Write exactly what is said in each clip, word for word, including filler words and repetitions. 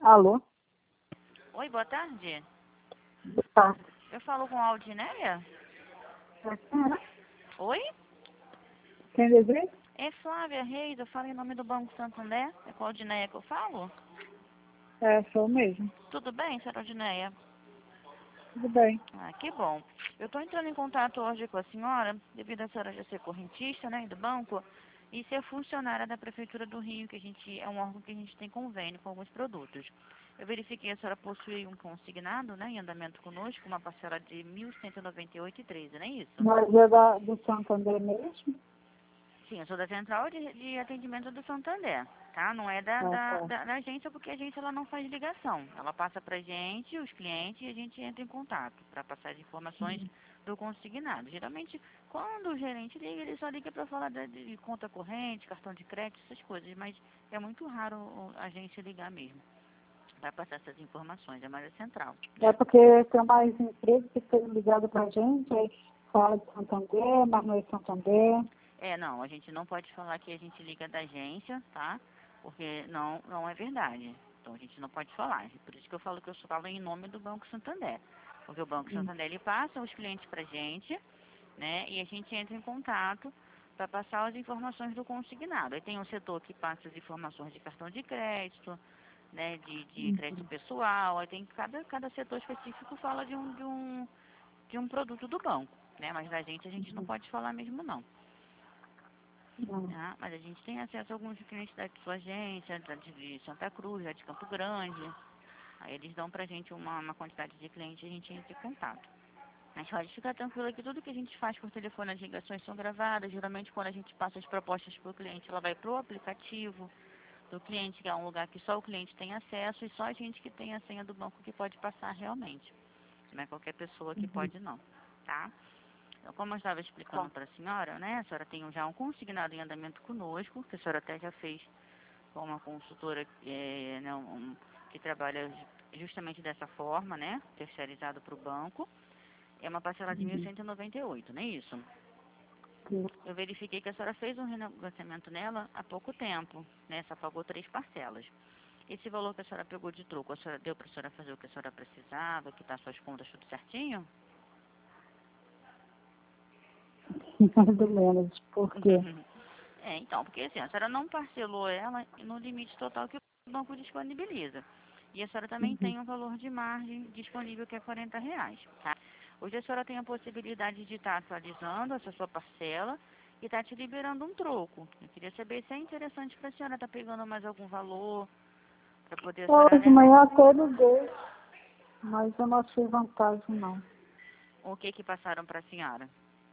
Alô? Oi, boa tarde. Boa tarde. Eu falo com a Aldinéia? É quem é? Oi? Quem deseja? É Flávia Reis, eu falo em nome do Banco Santander. É com a Aldinéia que eu falo? É, sou mesmo. Tudo bem, senhora Aldinéia? Tudo bem. Ah, que bom. Eu estou entrando em contato hoje com a senhora, devido a senhora já ser correntista, né, do banco, e ser funcionária da Prefeitura do Rio, que a gente é um órgão que a gente tem convênio com alguns produtos. Eu verifiquei que a senhora possui um consignado, né, em andamento conosco, uma parcela de mil cento e noventa e oito reais e treze centavos, não é isso? Mas é da, do Santander mesmo? Sim, eu sou da central de, de atendimento do Santander, tá? Não é da, Ah, da, tá. da, da agência, porque a agência ela não faz ligação. Ela passa pra gente, os clientes, e a gente entra em contato para passar as informações do consignado. Geralmente, quando o gerente liga, ele só liga para falar de, de conta corrente, cartão de crédito, essas coisas, mas é muito raro o- a agência ligar mesmo para passar essas informações, é mais a central, É né? porque tem mais empresas que têm ligado pra gente, aí fala de Santander, mas não é Santander. É, não, a gente não pode falar que a gente liga da agência, tá? Porque não, não é verdade. Então a gente não pode falar. Por isso que eu falo que eu só falo em nome do Banco Santander. Porque o Banco Hum. Santander ele passa os clientes pra gente, né? E a gente entra em contato para passar as informações do consignado. Aí tem um setor que passa as informações de cartão de crédito, né? De, de crédito pessoal. Aí tem cada, cada setor específico fala de um, de um, de um produto do banco, né? Mas da gente a gente não pode falar mesmo não. Não. Tá? Mas a gente tem acesso a alguns clientes da sua agência, da de Santa Cruz, da de Campo Grande. Aí eles dão pra gente uma, uma quantidade de clientes e a gente entra em contato. Mas pode ficar tranquilo que tudo que a gente faz por telefone, as ligações são gravadas. Geralmente quando a gente passa as propostas para o cliente, ela vai pro aplicativo do cliente, que é um lugar que só o cliente tem acesso e só a gente que tem a senha do banco que pode passar realmente. Não é qualquer pessoa que Uhum. pode não, tá? Então, como eu estava explicando Tá. para a senhora, né, a senhora tem já um consignado em andamento conosco, que a senhora até já fez com uma consultora é, né, um, que trabalha justamente dessa forma, né, terceirizado para o banco. É uma parcela de mil Uhum. cento e noventa e oito, não é isso? Sim. Eu verifiquei que a senhora fez um renegociamento nela há pouco tempo, né, só pagou três parcelas. Esse valor que a senhora pegou de troco, a senhora deu para a senhora fazer o que a senhora precisava, quitar suas contas tudo certinho? Mais ou menos. Por quê? É, então, porque assim, a senhora não parcelou ela no limite total que o banco disponibiliza. E a senhora também Uhum. tem um valor de margem disponível que é quarenta reais, tá? Hoje a senhora tem a possibilidade de estar atualizando essa sua parcela e estar te liberando um troco. Eu queria saber se é interessante para a senhora estar pegando mais algum valor para poder a senhora, Hoje de né? manhã até liguei, mas eu não achei vantagem, não. O que que passaram para a senhora?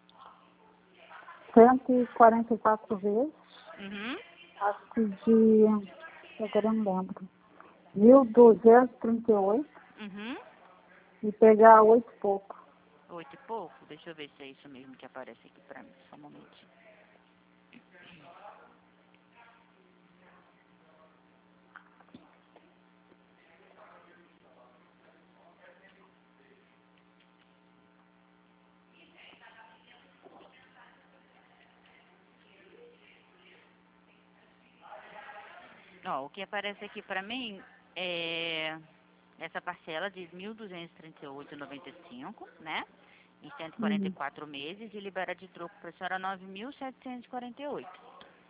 cento e quarenta e quatro vezes, Uhum, acho que de, agora eu não lembro, mil duzentos e trinta e oito uhum. e pegar oito e pouco. Oito e pouco? Deixa eu ver se é isso mesmo que aparece aqui para mim. Só um momentinho. Ó, o que aparece aqui para mim é essa parcela de mil duzentos e trinta e oito reais e noventa e cinco centavos, né? Em cento e quarenta e Uhum. quatro meses e libera de troco para a senhora nove mil setecentos e quarenta e oito.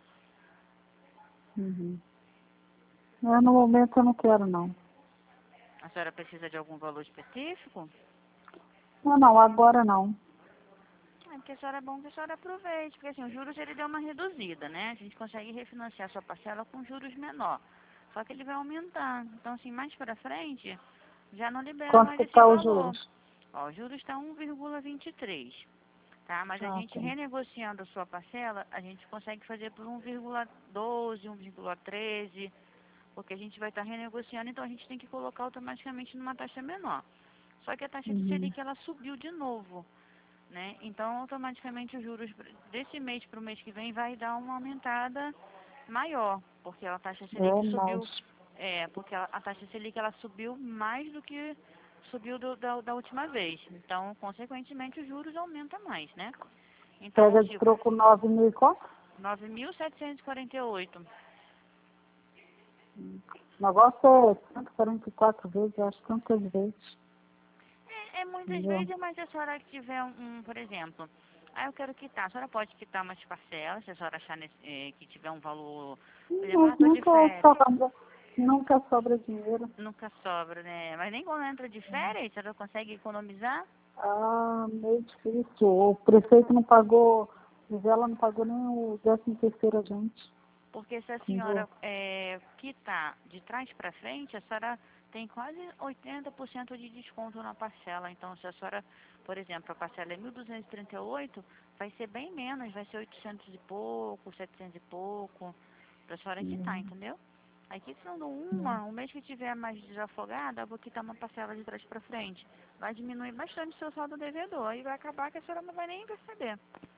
Uhum. Mas no momento eu não quero, não. A senhora precisa de algum valor específico? Não, não, agora não. É porque a senhora é bom que a senhora aproveite, porque assim, os juros ele deu uma reduzida, né? A gente consegue refinanciar sua parcela com juros menor. Só que ele vai aumentar. Então, assim, mais para frente, já não libera Quanto mais que esse tá os valor. juros? Ó, o juros está um vírgula vinte e três. Tá? Mas a Ah, gente tá. renegociando a sua parcela, a gente consegue fazer por um vírgula doze, um vírgula treze, porque a gente vai estar renegociando, então a gente tem que colocar automaticamente numa taxa menor. Só que a taxa de Uhum. Selic ela subiu de novo, né? Então automaticamente os juros desse mês para o mês que vem vai dar uma aumentada maior, porque a taxa É, Selic mas subiu, é, porque a, a taxa Selic ela subiu mais do que subiu do, da, da última vez. Então, consequentemente, os juros aumentam mais, né? Então, pega de tipo, troco nove mil e quanto? nove mil setecentos e quarenta e oito. O negócio é cento e quarenta e quatro vezes, eu acho, tantas vezes. É, é muitas Entendeu? vezes, mas se a senhora tiver um, um, por exemplo, ah, eu quero quitar, a senhora pode quitar umas parcelas, se a senhora achar nesse, eh, que tiver um valor, por exemplo, ah, Mas tô de nunca férias, sobra, nunca sobra dinheiro. nunca sobra, né? Mas nem quando entra de férias, a senhora consegue economizar? Ah, meio difícil. O prefeito não pagou, ela não pagou nem o décimo terceiro a gente. Porque se a Entendeu? senhora é, quitar de trás para frente, a senhora tem quase oitenta por cento de desconto na parcela. Então, se a senhora, por exemplo, a parcela é mil duzentos e trinta e oito, vai ser bem menos, vai ser oitocentos e pouco, setecentos e pouco, para a senhora quitar, Hum, entendeu? Aí, quitando hum. uma, um mês que tiver mais desafogada, eu vou quitar uma parcela de trás para frente. Vai diminuir bastante o seu saldo devedor e vai acabar que a senhora não vai nem perceber.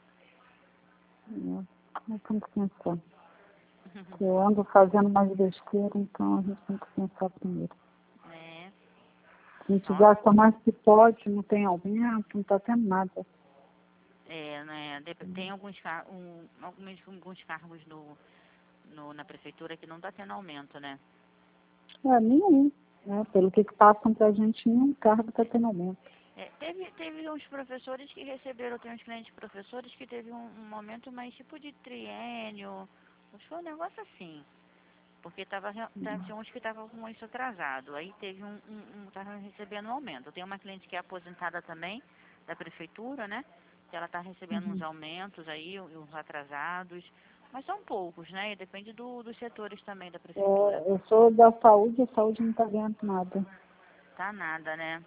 É, eu tenho que pensar. Eu ando fazendo mais besteira, então a gente tem que pensar primeiro. É. A gente Nossa. gasta mais que pode, não tem aumento, não está tendo nada. É, né? dep- Tem alguns, car um, alguns, alguns cargos no, no, na prefeitura que não está tendo aumento, né? É, nenhum. Né? Pelo que, que passam para a gente, nenhum cargo está tendo aumento. É, teve, teve uns professores que receberam, tem uns clientes professores que teve um, um momento mais tipo de triênio, acho que foi um negócio assim, porque tava, re- tá- tinha uns que estavam com isso atrasado, aí teve um, um, um tava recebendo um aumento. Eu tenho uma cliente que é aposentada também, da prefeitura, né? Que ela está recebendo uns Uhum. aumentos aí, uns atrasados, mas são poucos, né? E depende do, dos setores também da prefeitura. É, eu sou da saúde, a saúde não está ganhando nada. Tá nada, né?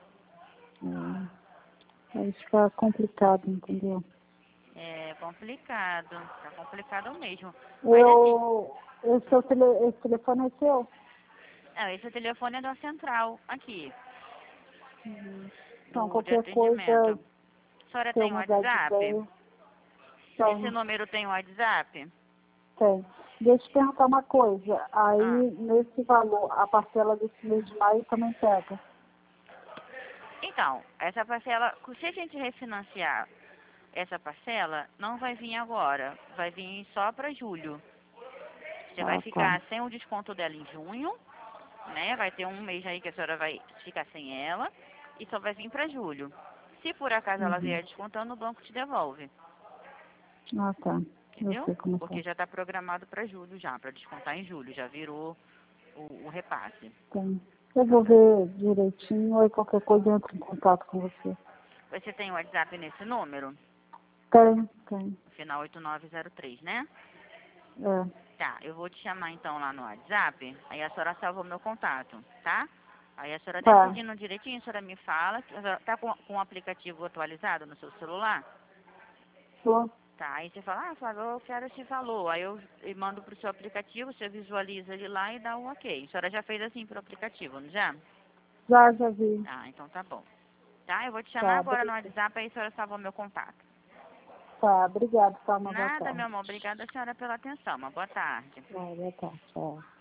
É, aí fica complicado, entendeu? É complicado, tá complicado mesmo. Mas assim, Eu, esse, seu tele, esse telefone é seu? ah, esse telefone é da central, aqui, Uhum. Então, do, de qualquer coisa, atendimento. A senhora se eu tem mudar de WhatsApp? ideia, Esse tem, número tem WhatsApp? tem. Deixa eu te perguntar uma coisa. Ah, Aí, nesse valor, a parcela desse mês de maio também pega? então, essa parcela, se a gente refinanciar essa parcela, não vai vir agora, vai vir só para julho. Você vai Ah, tá. ficar sem o desconto dela em junho, né? Vai ter um mês aí que a senhora vai ficar sem ela e só vai vir para julho. Se por acaso ela Uhum. vier descontando, o banco te devolve, Ah, tá. Eu entendeu? sei como é. Porque já está programado para julho já, para descontar em julho, já virou o, o repasse. Tem. Eu vou ver direitinho, ou qualquer coisa eu entro em contato com você. Você tem o WhatsApp nesse número? Tem, tem. Final oito nove zero três, né? É. Tá, eu vou te chamar então lá no WhatsApp, aí a senhora salva o meu contato, tá? Aí a senhora Tá. decidindo direitinho, a senhora me fala, a senhora tá com, com o aplicativo atualizado no seu celular? Tô. Tá, aí você fala, ah, Flávio, eu quero esse valor. Aí eu, eu mando pro seu aplicativo, você visualiza ele lá e dá um ok. A senhora já fez assim pro aplicativo, não já? Já, já vi. Ah, então tá bom. Tá, eu vou te chamar Tá, agora no obrigada. WhatsApp, aí a senhora salva o meu contato. Tá, obrigado, tá? Uma boa Nada, tarde. meu amor, obrigada a senhora pela atenção. Uma boa tarde. Tá, boa tarde. Tchau.